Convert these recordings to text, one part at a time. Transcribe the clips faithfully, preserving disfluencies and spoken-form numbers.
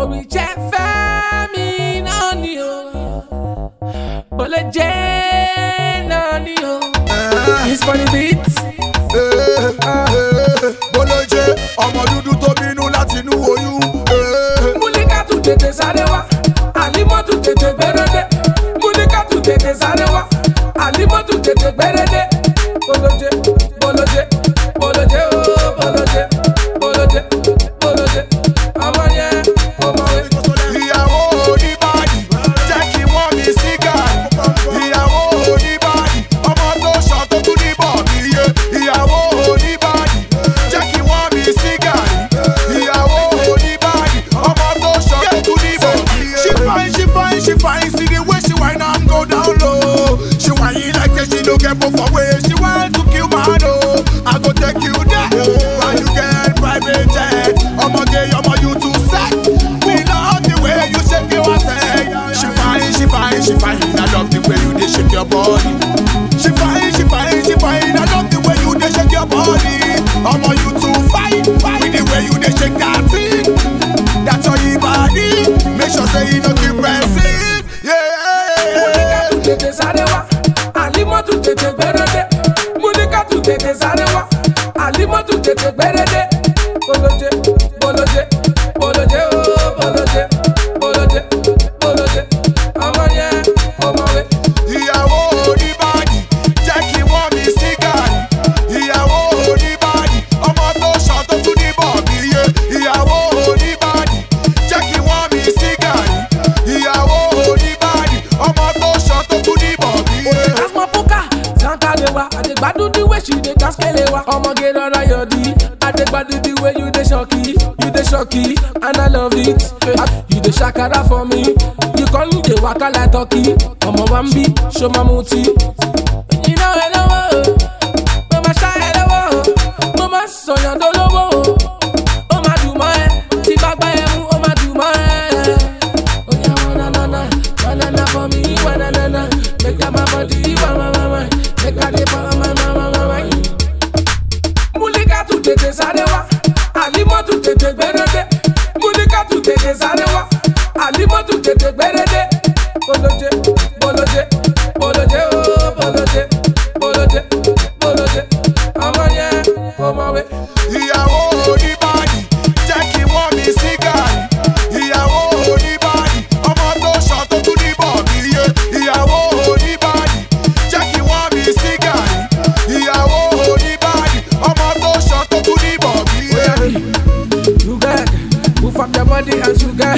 orí jẹ́ fẹ́ mi náà ni o, ó lè jẹ́ náà ni o. It's funny beats. Bọ́lọ́jẹ́ ọmọ dúdú tó bínú láti inú oyún. Múlíkà tún tètè sáré wá, Àlímọ́ tún tètè gbẹ́rẹ́dẹ́. Múlíkà tún tètè sáré wá, Àlímọ́ tún tètè gbẹ́rẹ́dẹ́. Bọ́lọ́jẹ́, bọ́lọ́jẹ́, bọ́lọ́jẹ́ ooo, bọ́lọ́jẹ́, bọ́lọ́jẹ́, bọ́lọ́jẹ́. Ọmọ yẹn kò mọ̀wé. Ìyàwó oníbàdì jẹ́ kí wọ́n mi sí gàrí. Ìyàwó oníbàdì ọmọ tó ṣọ tó tún ní bọ̀ mí yé. Ìyàwó oníbàdì jẹ́ kí wọ́n mi sí gàrí. Ìyàwó oníbàdì ọmọ tó ṣọ tó tún ní bọ̀ mí yé. She fine, she fine, she fine. See the way she whine and go down low. She whine like say she no get both for way. She want to kill man oh. I go take you there. Why you get private jet? Ọmọ gay, ọmọ you too set. We love the way you shake your ass. She fine, she fine, she fine. I love the way you dey shake your body. She fine, she fine, she fine. I love the way you dey shake your body. Ọmọ you too fine, fine. With the way you dey shake that thing. That's your body. Make sure say you no keep pressing. Múlíkà Yeah. tún tètè sáré wá, Àlímọ́ tún tètè gbẹ́rẹ́dẹ́. Múlíkà tún tètè sáré wá, Àlímọ́ tún tètè gbẹ́rẹ́dẹ́. Bọ́lọ́jẹ́, bọ́lọ́jẹ́, bọ́lọ́jẹ́ ooo, bọ́lọ́jẹ́, bọ́lọ́jẹ́, bọ́lọ́jẹ́. Ọmọ yẹn kò mọ̀wé. Ìyàwó oníbàdì jẹ́ kí wọ́n mi sí gàrí. Ìyàwó oníbàdì ọmọ tó ṣọ tó tún ní bọ̀ mí yé. Ìyàwó oníbàdì jẹ́ kí wọ́n mi sí gàrí. Ìyàwó oníbàdì ọmọ tó ṣọ tó tún ní bọ̀ mí yé. As my poker, Sankalewa, I dey gbadu the way she dey kaskelewa. Ọmọge rọra yọ̀dí, I dey gbadu the way you dey shocky, you dey shocky, and I love it. You dey shakara for me, you come dey waka like turkey. Ọmọ wa ń bí, ṣo ma mutí. Iná ẹ lọ́wọ́, mo ma ṣá ẹ lọ́wọ́, mo ma sọ̀yàn dolówó. Ó ma dùn mọ́ ẹ, tí bá gbá ẹ mú, ó ma dùn mọ́ ẹ. Oya wanana, wanana for me, wanana. Make that my body, mama, mama. Make that the mama, mama, mama. Múlíkà tún tètè sáré wá, Àlímọ́ tún tètè gbẹ́rẹ́dẹ́. Múlíkà tún tètè sáré wá, Àlímọ́ tún tètè gbẹ́rẹ́dẹ́. Bọ́lọ́jẹ́, bọ́lọ́jẹ́, bọ́lọ́jẹ́ ooo, bọ́lọ́jẹ́, bọ́lọ́jẹ́, bọ́lọ́jẹ́. Ọmọ yẹn kò mọ̀wé. Ìyàwó oníbàdì jẹ́ kí wọ́n mi sí gàrí. Ìyàwó oníbàdì ọmọ tó ṣọ tó tún ní bọ̀ mí yé. Ìyàwó oníbàdì jẹ́ kí wọ́n mi sí gàrí. Ìyàwó oníbàdì ọmọ tó ṣọ tó tún ní bọ̀ mí yé. You got, move up your body and you got.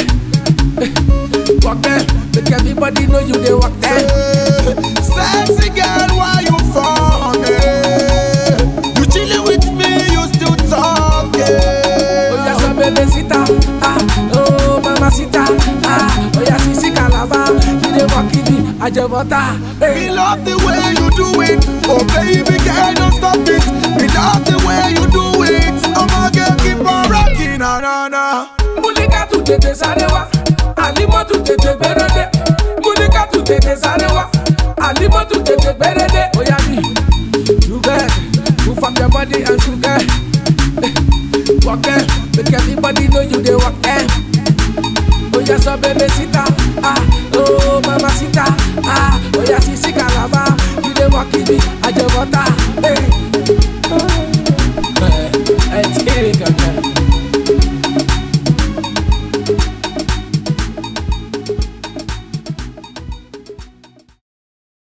Walk there, make everybody know you dey walk there. Sexy girl, why you for me? You chillin' with me, you still talking. Oh yeah, so baby sita, ah, oh mama sita, ah, oh yeah, sisi kalaba, you dey walk it, ajabota. We love the way you do it. Oh baby girl, don't stop it. We love the way you do it. I'ma get keep on rocking, na na na. Múlíkà tún tètè sáré wá, Àlímọ́ tún tètè gbẹ́rẹ́dẹ́. Múlíkà tún tètè sáré wá, Àlímọ́ tún tètè gbẹ́rẹ́dẹ́. Oya mi, you get, move up your body and you get. Walk there, make everybody know you dey walk there. Oya so baby sita.